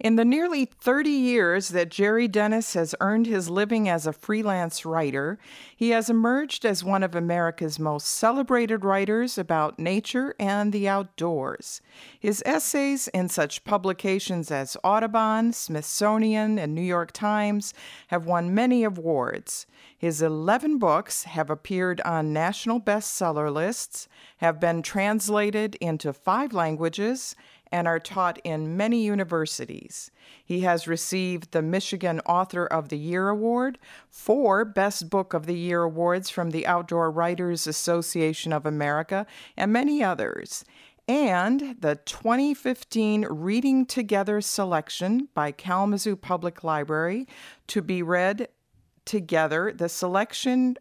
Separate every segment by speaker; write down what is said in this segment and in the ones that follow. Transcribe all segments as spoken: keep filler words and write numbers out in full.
Speaker 1: In the nearly thirty years that Jerry Dennis has earned his living as a freelance writer, he has emerged as one of America's most celebrated writers about nature and the outdoors. His essays in such publications as Audubon, Smithsonian, and New York Times have won many awards. His eleven books have appeared on national bestseller lists, have been translated into five languages, and are taught in many universities. He has received the Michigan Author of the Year Award, four Best Book of the Year awards from the Outdoor Writers Association of America, and many others, and the twenty fifteen Reading Together selection by Kalamazoo Public Library to be read together. The selection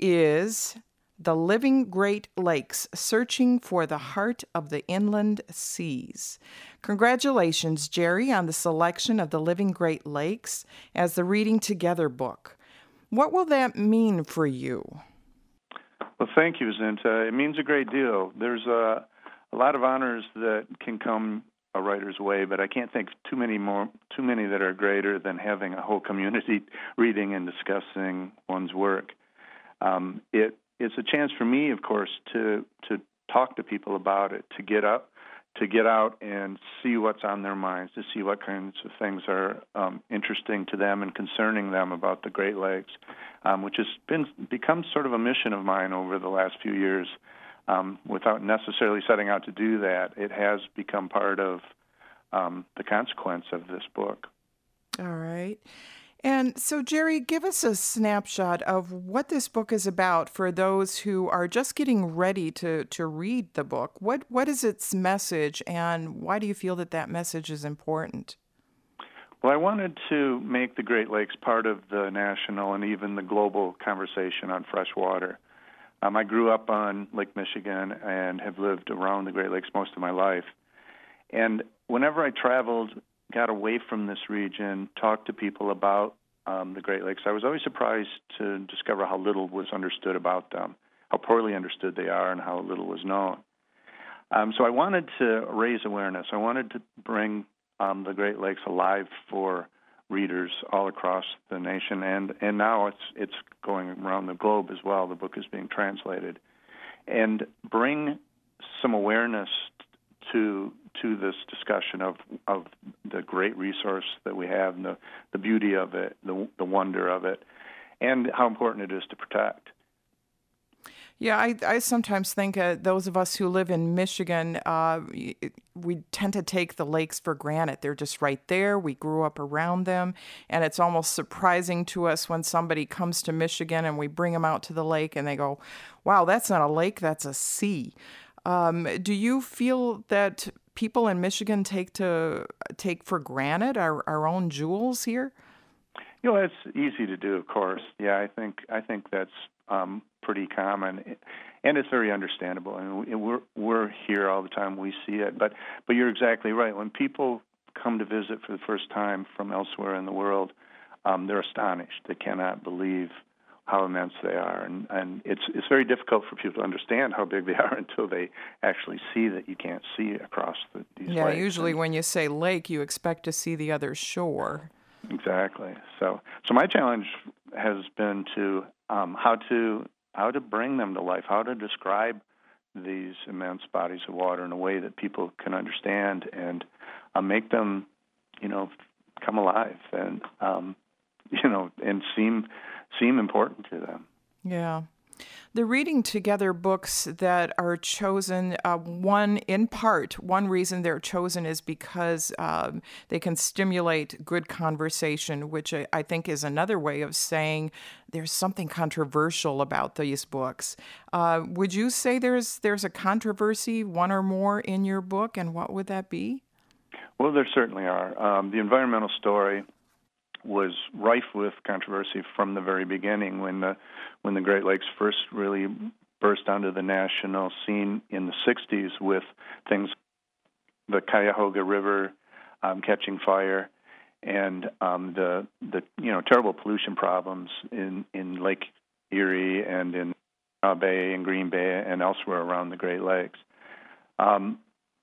Speaker 1: is The Living Great Lakes, Searching for the Heart of the Inland Seas. Congratulations, Jerry, on the selection of The Living Great Lakes as the Reading Together book. What will that mean for you?
Speaker 2: Well, thank you, Zinta. It means a great deal. There's a, a lot of honors that can come a writer's way, but I can't think too many more, too many that are greater than having a whole community reading and discussing one's work. Um, it It's a chance for me, of course, to to talk to people about it, to get up, to get out and see what's on their minds, to see what kinds of things are um, interesting to them and concerning them about the Great Lakes, um, which has been become sort of a mission of mine over the last few years. Um, without necessarily setting out to do that, it has become part of um, the consequence of this book.
Speaker 1: All right. And so, Jerry, give us a snapshot of what this book is about for those who are just getting ready to, to read the book. What What is its message, and why do you feel that that message is important?
Speaker 2: Well, I wanted to make the Great Lakes part of the national and even the global conversation on fresh water. Um, I grew up on Lake Michigan and have lived around the Great Lakes most of my life. And whenever I traveled, got away from this region, talked to people about um, the Great Lakes, I was always surprised to discover how little was understood about them, how poorly understood they are, and how little was known. Um, so I wanted to raise awareness. I wanted to bring um, the Great Lakes alive for readers all across the nation, and, and now it's it's going around the globe as well. The book is being translated, and bring some awareness to to this discussion of of the great resource that we have, and the, the beauty of it, the the wonder of it, and how important it is to protect.
Speaker 1: Yeah, I, I sometimes think uh, those of us who live in Michigan, uh, we tend to take the lakes for granted. They're just right there. We grew up around them, and it's almost surprising to us when somebody comes to Michigan and we bring them out to the lake and they go, wow, that's not a lake, that's a sea. Um, do you feel that people in Michigan take to take for granted our, our own jewels here?
Speaker 2: You know, it's easy to do, of course. Yeah, I think I think that's um, pretty common, and it's very understandable. I mean, we're we're here all the time. We see it, but but you're exactly right. When people come to visit for the first time from elsewhere in the world, um, they're astonished. They cannot believe how immense they are, and and it's it's very difficult for people to understand how big they are until they actually see that you can't see across the, these
Speaker 1: yeah,
Speaker 2: lakes.
Speaker 1: Yeah, usually
Speaker 2: and,
Speaker 1: when you say lake, you expect to see the other shore.
Speaker 2: Exactly. So, so my challenge has been to um, how to how to bring them to life, how to describe these immense bodies of water in a way that people can understand and uh, make them, you know, come alive and um, you know and seem seem important to them.
Speaker 1: Yeah. The Reading Together books that are chosen, uh, one, in part, one reason they're chosen is because um, they can stimulate good conversation, which I, I think is another way of saying there's something controversial about these books. Uh, would you say there's there's a controversy, one or more, in your book, and what would that be?
Speaker 2: Well, there certainly are. Um, the environmental story was rife with controversy from the very beginning when the when the Great Lakes first really burst onto the national scene in the sixties with things, the Cuyahoga River um, catching fire, and um, the the you know terrible pollution problems in, in Lake Erie and in uh, Bay and Green Bay and elsewhere around the Great Lakes. Um,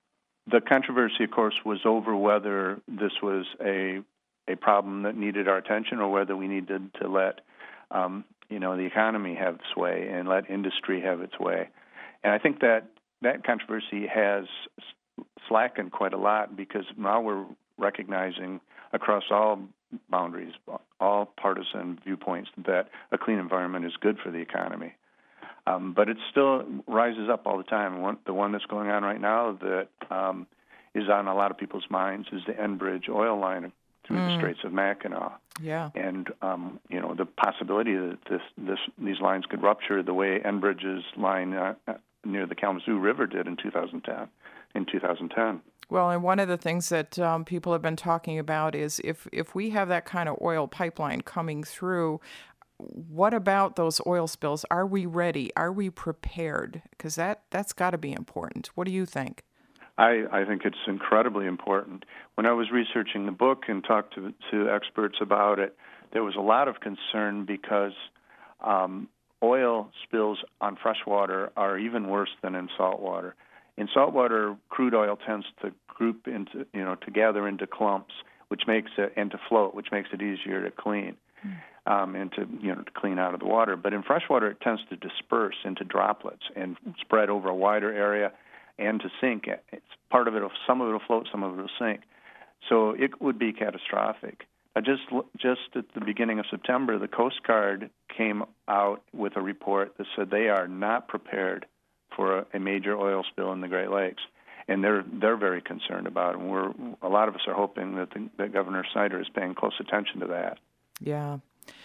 Speaker 2: the controversy, of course, was over whether this was a a problem that needed our attention or whether we needed to let um, you know the economy have sway and let industry have its way. And I think that that controversy has slackened quite a lot because now we're recognizing across all boundaries, all partisan viewpoints, that a clean environment is good for the economy. Um, but it still rises up all the time. One, the one that's going on right now that um, is on a lot of people's minds is the Enbridge oil line through mm. the Straits of Mackinac.
Speaker 1: Yeah.
Speaker 2: And um, you know the possibility that this, this these lines could rupture the way Enbridge's line uh, near the Kalamazoo River did in two thousand ten. In two thousand ten.
Speaker 1: Well, and one of the things that um, people have been talking about is if, if we have that kind of oil pipeline coming through, what about those oil spills? Are we ready? Are we prepared? Because that, that's got to be important. What do you think?
Speaker 2: I, I think it's incredibly important. When I was researching the book and talked to, to experts about it, there was a lot of concern because um, oil spills on fresh water are even worse than in salt water. In saltwater, crude oil tends to group into, you know, to gather into clumps, which makes it, and to float, which makes it easier to clean, um, and to, you know, to clean out of the water. But in freshwater, it tends to disperse into droplets and spread over a wider area, and to sink. It's part of it. Some of it will float, some of it will sink. So it would be catastrophic. Uh, just, just at the beginning of September, the Coast Guard came out with a report that said they are not prepared for a, a major oil spill in the Great Lakes, and they're they're very concerned about it. And we're a lot of us are hoping that, the, that Governor Snyder is paying close attention to that.
Speaker 1: Yeah.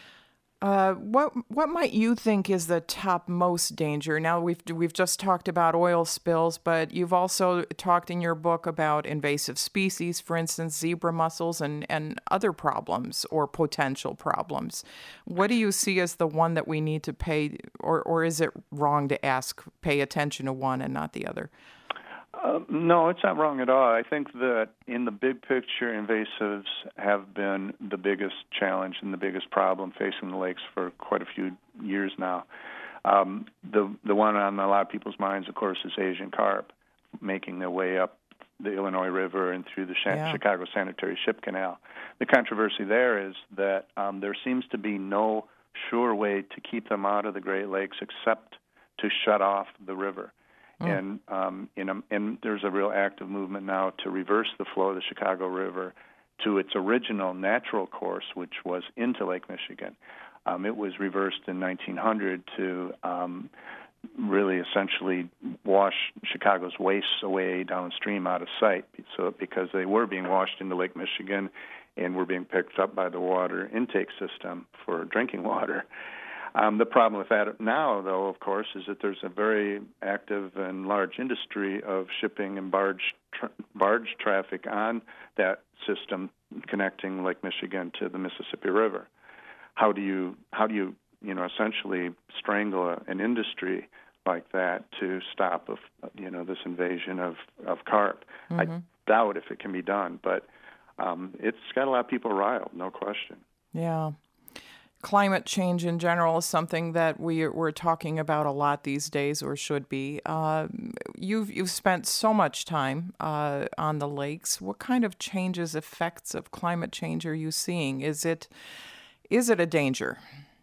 Speaker 1: Uh, what what might you think is the top most danger? Now we've we've just talked about oil spills, but you've also talked in your book about invasive species, for instance, zebra mussels and, and other problems or potential problems. What do you see as the one that we need to pay, or or is it wrong to ask, pay attention to one and not the other?
Speaker 2: Uh, no, it's not wrong at all. I think that in the big picture, invasives have been the biggest challenge and the biggest problem facing the lakes for quite a few years now. Um, the the one on a lot of people's minds, of course, is Asian carp, making their way up the Illinois River and through the
Speaker 1: yeah.
Speaker 2: Chicago Sanitary Ship Canal. The controversy there is that um, there seems to be no sure way to keep them out of the Great Lakes except to shut off the river. Mm. And um, you know, and there's a real active movement now to reverse the flow of the Chicago River to its original natural course, which was into Lake Michigan. Um, it was reversed in nineteen hundred to um, really essentially wash Chicago's wastes away downstream out of sight, so because they were being washed into Lake Michigan and were being picked up by the water intake system for drinking water. Um, the problem with that now, though, of course, is that there's a very active and large industry of shipping and barge tra- barge traffic on that system connecting Lake Michigan to the Mississippi River. How do you how do you you know essentially strangle a, an industry like that to stop of you know this invasion of of carp? Mm-hmm. I doubt if it can be done, but um, it's got a lot of people riled, no question.
Speaker 1: Yeah. Climate change in general is something that we, we're talking about a lot these days, or should be. Uh, you've you've spent so much time uh, on the lakes. What kind of changes, effects of climate change are you seeing? Is it is it a danger?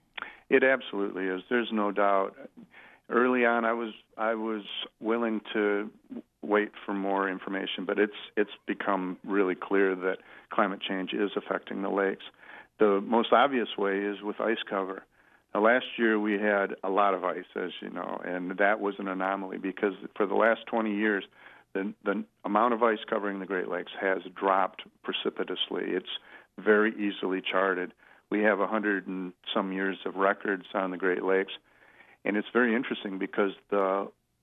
Speaker 2: It absolutely is. There's no doubt. Early on, I was I was willing to wait for more information, but it's it's become really clear that climate change is affecting the lakes. The most obvious way is with ice cover. Now, last year we had a lot of ice, as you know, and that was an anomaly because for the last twenty years, the, the amount of ice covering the Great Lakes has dropped precipitously. It's very easily charted. We have a hundred and some years of records on the Great Lakes, and it's very interesting because the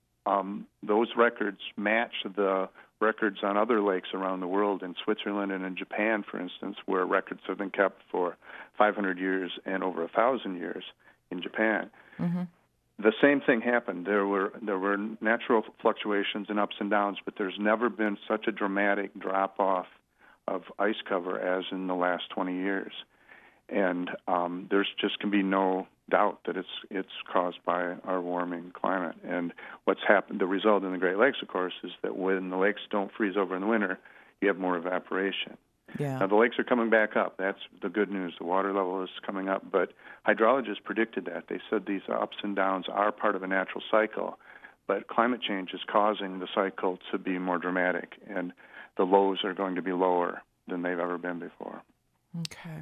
Speaker 2: um, those records match the records on other lakes around the world, in Switzerland and in Japan, for instance, where records have been kept for five hundred years and over one thousand years in Japan. Mm-hmm. The same thing happened. There were there were natural fluctuations and ups and downs, but there's never been such a dramatic drop-off of ice cover as in the last twenty years. And um, there's just can be no doubt that it's it's caused by our warming climate. And what's happened, the result in the Great Lakes, of course, is that when the lakes don't freeze over in the winter, you have more evaporation.
Speaker 1: Yeah.
Speaker 2: Now, the lakes are coming back up. That's the good news. The water level is coming up. But hydrologists predicted that. They said these ups and downs are part of a natural cycle, but climate change is causing the cycle to be more dramatic, and the lows are going to be lower than they've ever been before.
Speaker 1: Okay.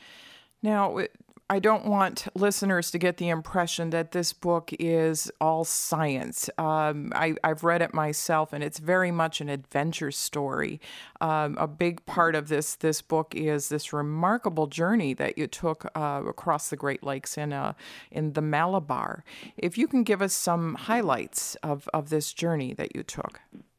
Speaker 1: Now, I don't want listeners to get the impression that this book is all science. Um, I, I've read it myself, and it's very much an adventure story. Um, a big part of this this book is this remarkable journey that you took uh, across the Great Lakes in uh, in the Malabar. If you can give us some highlights of, of this journey that you took.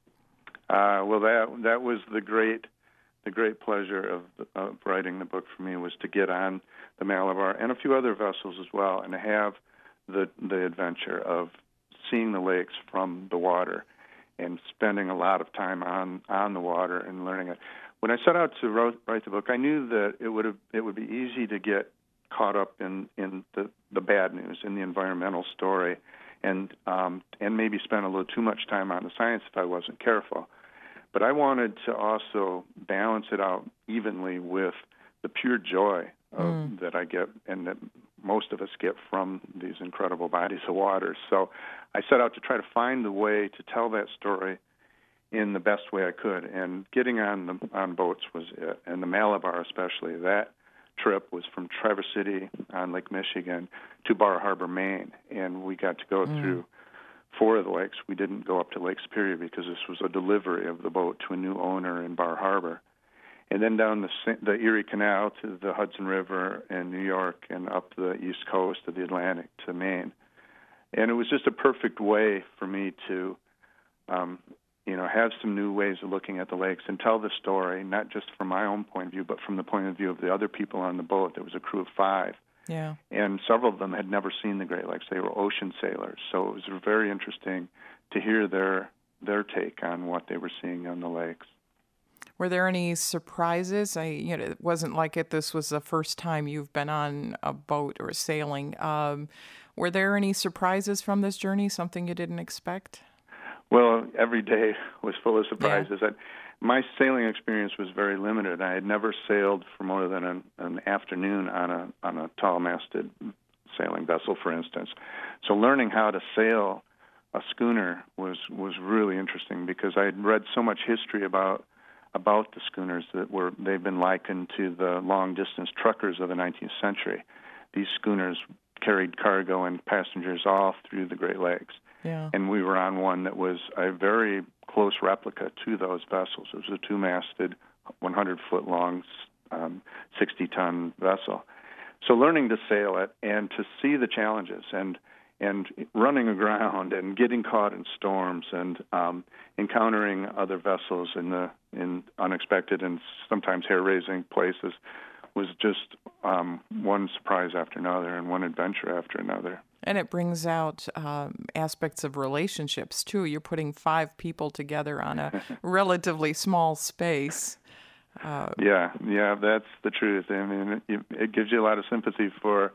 Speaker 2: Uh, well, that that was the great the great pleasure of, of writing the book for me, was to get on the Malabar and a few other vessels as well, and to have the the adventure of seeing the lakes from the water and spending a lot of time on, on the water and learning it. When I set out to wrote, write the book, I knew that it would have it would be easy to get caught up in, in the, the bad news, in the environmental story, and um, and maybe spend a little too much time on the science if I wasn't careful. But I wanted to also balance it out evenly with the pure joy of, mm. that I get and that most of us get from these incredible bodies of water. So I set out to try to find the way to tell that story in the best way I could. And getting on the, on boats was it, and the Malabar especially. That trip was from Traverse City on Lake Michigan to Bar Harbor, Maine, and we got to go mm. through four of the lakes. We didn't go up to Lake Superior because this was a delivery of the boat to a new owner in Bar Harbor. And then down the, the Erie Canal to the Hudson River in New York and up the east coast of the Atlantic to Maine. And it was just a perfect way for me to, um, you know, have some new ways of looking at the lakes and tell the story, not just from my own point of view, but from the point of view of the other people on the boat. There was a crew of five.
Speaker 1: Yeah.
Speaker 2: And several of them had never seen the Great Lakes. They were ocean sailors. So it was very interesting to hear their their take on what they were seeing on the lakes.
Speaker 1: Were there any surprises? I, you know, it wasn't like it. This was the first time you've been on a boat or sailing. Um, were there any surprises from this journey? Something you didn't expect?
Speaker 2: Well, every day was full of surprises.
Speaker 1: Yeah.
Speaker 2: I, my sailing experience was very limited. I had never sailed for more than an, an afternoon on a on a tall-masted sailing vessel, for instance. So learning how to sail a schooner was was really interesting because I had read so much history about about the schooners that were they've been likened to the long-distance truckers of the nineteenth century. These schooners carried cargo and passengers all through the Great Lakes.
Speaker 1: Yeah.
Speaker 2: And we were on one that was a very close replica to those vessels. It was a two-masted, one hundred foot long, um, sixty ton vessel. So learning to sail it and to see the challenges and and running aground and getting caught in storms and um, encountering other vessels in the in unexpected and sometimes hair-raising places was just um, one surprise after another and one adventure after another.
Speaker 1: And it brings out um, aspects of relationships, too. You're putting five people together on a relatively small space. Uh,
Speaker 2: yeah, yeah, that's the truth. I mean, it, it gives you a lot of sympathy for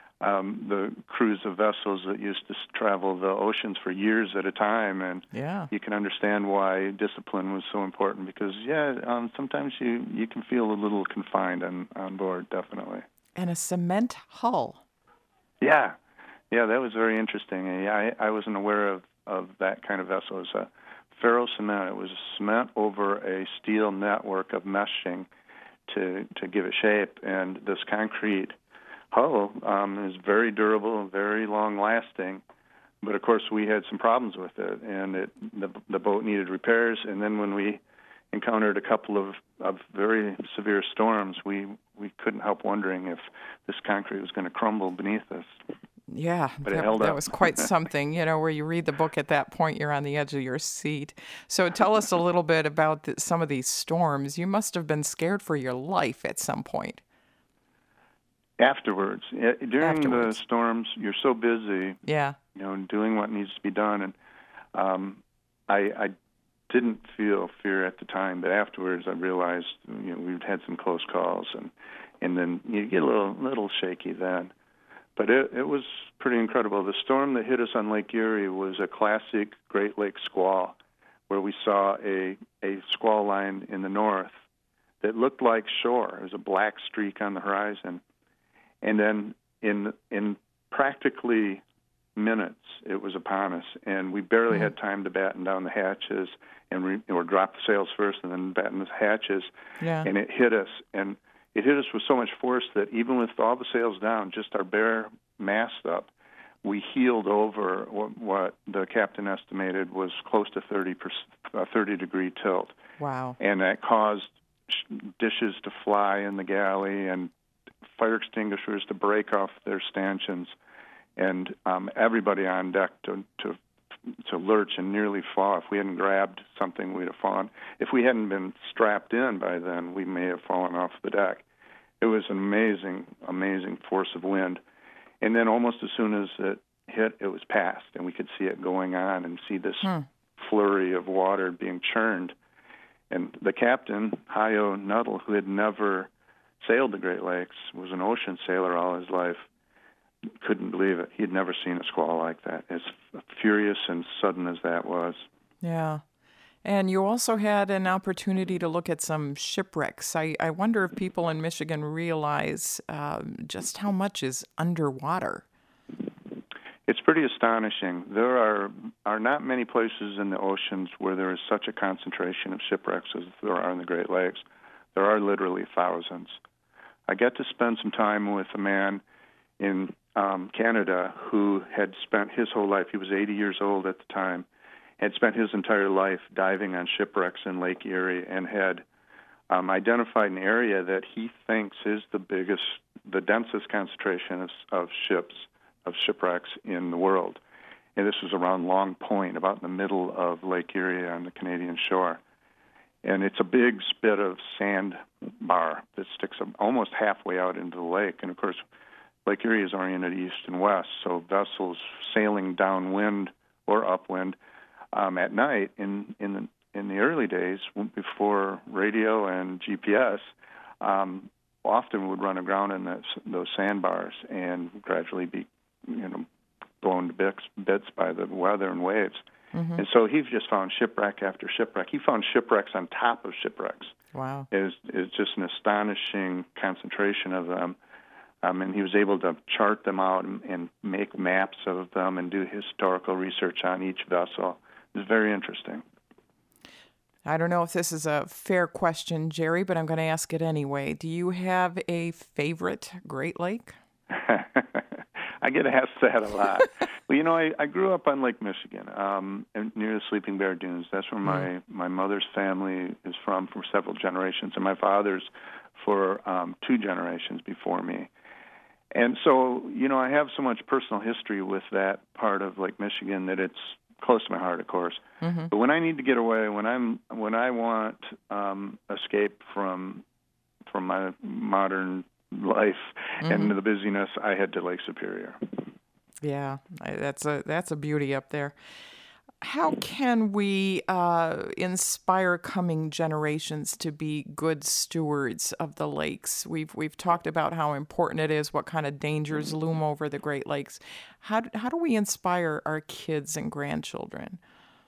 Speaker 2: um, the crews of vessels that used to travel the oceans for years at a time. And
Speaker 1: yeah.
Speaker 2: you can understand why discipline was so important because, yeah, um, sometimes you, you can feel a little confined on, on board, definitely.
Speaker 1: And a cement hull.
Speaker 2: Yeah. Yeah, that was very interesting. I, I wasn't aware of, of that kind of vessel. It was a ferro cement. It was cement over a steel network of meshing to to give it shape. And this concrete hull um, is very durable, very long-lasting. But, of course, we had some problems with it, and it, the, the boat needed repairs. And then when we encountered a couple of, of very severe storms, we, we couldn't help wondering if this concrete was going to crumble beneath us.
Speaker 1: Yeah,
Speaker 2: but
Speaker 1: that,
Speaker 2: it held
Speaker 1: that
Speaker 2: up.
Speaker 1: was quite something, you know, where you read the book at that point, you're on the edge of your seat. So tell us a little bit about the, some of these storms. You must have been scared for your life at some point.
Speaker 2: Afterwards. During
Speaker 1: Afterwards.
Speaker 2: the storms, you're so busy,
Speaker 1: yeah.
Speaker 2: you know, doing what needs to be done. And um, I, I didn't feel fear at the time, but afterwards I realized, you know, we'd had some close calls, and, and then you get a little, little shaky then. But it, it was pretty incredible. The storm that hit us on Lake Erie was a classic Great Lakes squall, where we saw a, a squall line in the north that looked like shore. It was a black streak on the horizon. And then in in practically minutes, it was upon us, and we barely mm-hmm. had time to batten down the hatches and re, or drop the sails first and then batten the hatches.
Speaker 1: Yeah.
Speaker 2: And it hit us, and it hit us with so much force that even with all the sails down, just our bare mast up, we heeled over what, what the captain estimated was close to thirty percent, uh, thirty degree tilt.
Speaker 1: Wow.
Speaker 2: And that caused dishes to fly in the galley and fire extinguishers to break off their stanchions, and um, everybody on deck to, to to lurch and nearly fall. If we hadn't grabbed something, we'd have fallen. If we hadn't been strapped in by then, we may have fallen off the deck. It was an amazing, amazing force of wind. And then almost as soon as it hit, it was past, and we could see it going on and see this hmm. flurry of water being churned. And the captain, Hayo Nuttall, who had never sailed the Great Lakes, was an ocean sailor all his life, couldn't believe it. He had never seen a squall like that, as furious and sudden as that was.
Speaker 1: Yeah. And you also had an opportunity to look at some shipwrecks. I, I wonder if people in Michigan realize uh, just how much is underwater.
Speaker 2: It's pretty astonishing. There are are not many places in the oceans where there is such a concentration of shipwrecks as there are in the Great Lakes. There are literally thousands. I got to spend some time with a man in um, Canada who had spent his whole life, he was eighty years old at the time, had spent his entire life diving on shipwrecks in Lake Erie and had um, identified an area that he thinks is the biggest, the densest concentration of, of ships, of shipwrecks in the world. And this was around Long Point, about in the middle of Lake Erie on the Canadian shore. And it's a big spit of sandbar that sticks almost halfway out into the lake. And, of course, Lake Erie is oriented east and west, so vessels sailing downwind or upwind um, at night in in the in the early days before radio and G P S um, often would run aground in those, those sandbars and gradually be you know blown to bits, bits by the weather and waves. Mm-hmm. And so he's just found shipwreck after shipwreck. He found shipwrecks on top of shipwrecks.
Speaker 1: Wow!
Speaker 2: It's, it's just an astonishing concentration of them. Um, and he was able to chart them out and, and make maps of them and do historical research on each vessel. It was very interesting.
Speaker 1: I don't know if this is a fair question, Jerry, but I'm going to ask it anyway. Do you have a favorite Great Lake?
Speaker 2: I get asked that a lot. Well, you know, I, I grew up on Lake Michigan, um, near the Sleeping Bear Dunes. That's where my, mm. my mother's family is from for several generations, and my father's for um, two generations before me. And so, you know, I have so much personal history with that part of Lake Michigan that it's close to my heart, of course. Mm-hmm. But when I need to get away, when I'm when I want um, escape from from my modern life mm-hmm. and the busyness, I head to Lake Superior.
Speaker 1: Yeah, that's a that's a beauty up there. How can we uh, inspire coming generations to be good stewards of the lakes? We've we've talked about how important it is, what kind of dangers loom over the Great Lakes. How do, how do we inspire our kids and grandchildren?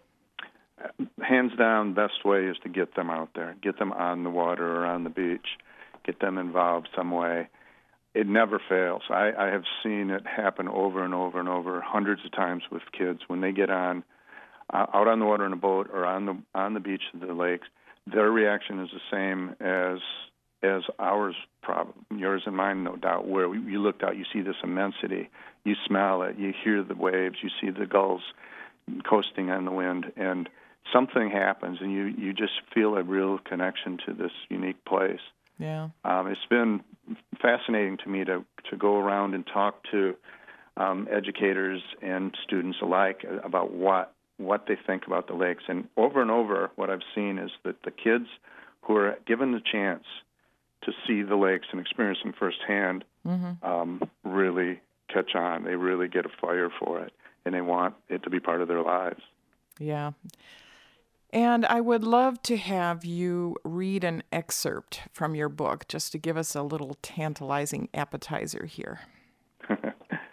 Speaker 2: Hands down, best way is to get them out there, get them on the water or on the beach, get them involved some way. It never fails. I, I have seen it happen over and over and over, hundreds of times with kids when they get on. Uh, out on the water in a boat or on the on the beach of the lakes, their reaction is the same as as ours, probably yours and mine, no doubt. Where we, you looked out, you see this immensity, you smell it, you hear the waves, you see the gulls coasting on the wind, and something happens, and you you just feel a real connection to this unique place.
Speaker 1: Yeah,
Speaker 2: um, it's been fascinating to me to to go around and talk to um, educators and students alike about what. what they think about the lakes. And over and over, what I've seen is that the kids who are given the chance to see the lakes and experience them firsthand mm-hmm. um, really catch on. They really get a fire for it, and they want it to be part of their lives.
Speaker 1: Yeah. And I would love to have you read an excerpt from your book, just to give us a little tantalizing appetizer here.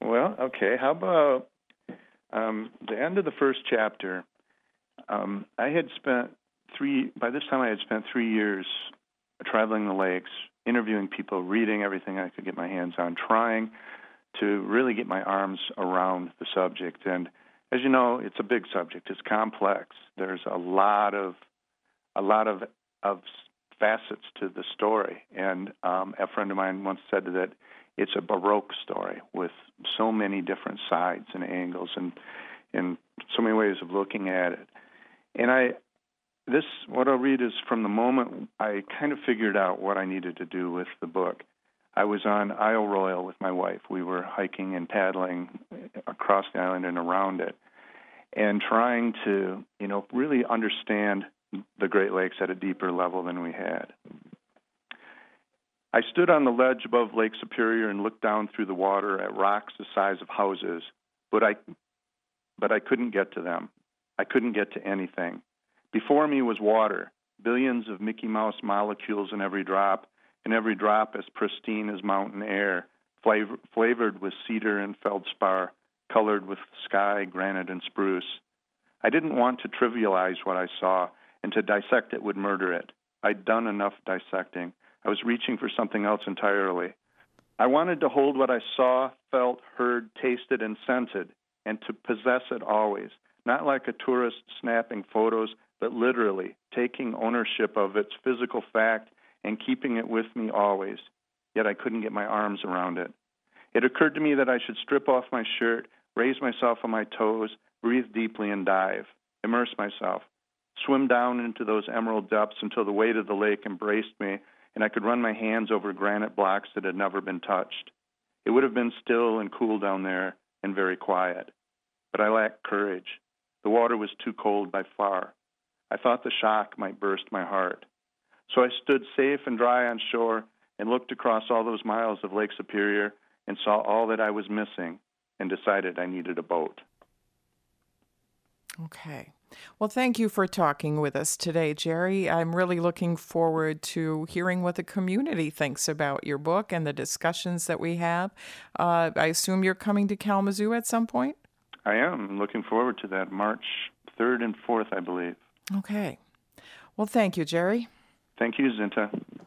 Speaker 2: Well, okay. How about um, the end of the first chapter? Um, I had spent three, by this time I had spent three years traveling the lakes, interviewing people, reading everything I could get my hands on, trying to really get my arms around the subject. And as you know, it's a big subject. It's complex. There's a lot of a lot of of facets to the story. And um, a friend of mine once said that it's a Baroque story with so many different sides and angles and and so many ways of looking at it. And I, this, what I'll read is from the moment I kind of figured out what I needed to do with the book. I was on Isle Royale with my wife. We were hiking and paddling across the island and around it, and trying to, you know, really understand the Great Lakes at a deeper level than we had. I stood on the ledge above Lake Superior and looked down through the water at rocks the size of houses, but I, but I couldn't get to them. I couldn't get to anything. Before me was water, billions of Mickey Mouse molecules in every drop, and every drop as pristine as mountain air, flavor, flavored with cedar and feldspar, colored with sky, granite, and spruce. I didn't want to trivialize what I saw, and to dissect it would murder it. I'd done enough dissecting. I was reaching for something else entirely. I wanted to hold what I saw, felt, heard, tasted, and scented, and to possess it always, not like a tourist snapping photos, but literally taking ownership of its physical fact and keeping it with me always. Yet I couldn't get my arms around it. It occurred to me that I should strip off my shirt, raise myself on my toes, breathe deeply and dive, immerse myself, swim down into those emerald depths until the weight of the lake embraced me and I could run my hands over granite blocks that had never been touched. It would have been still and cool down there and very quiet. But I lacked courage. The water was too cold by far. I thought the shock might burst my heart. So I stood safe and dry on shore and looked across all those miles of Lake Superior and saw all that I was missing and decided I needed a boat.
Speaker 1: Okay. Well, thank you for talking with us today, Jerry. I'm really looking forward to hearing what the community thinks about your book and the discussions that we have. Uh, I assume you're coming to Kalamazoo at some point?
Speaker 2: I am. Looking forward to that. March third and fourth, I believe.
Speaker 1: Okay. Well, thank you, Jerry.
Speaker 2: Thank you, Zinta.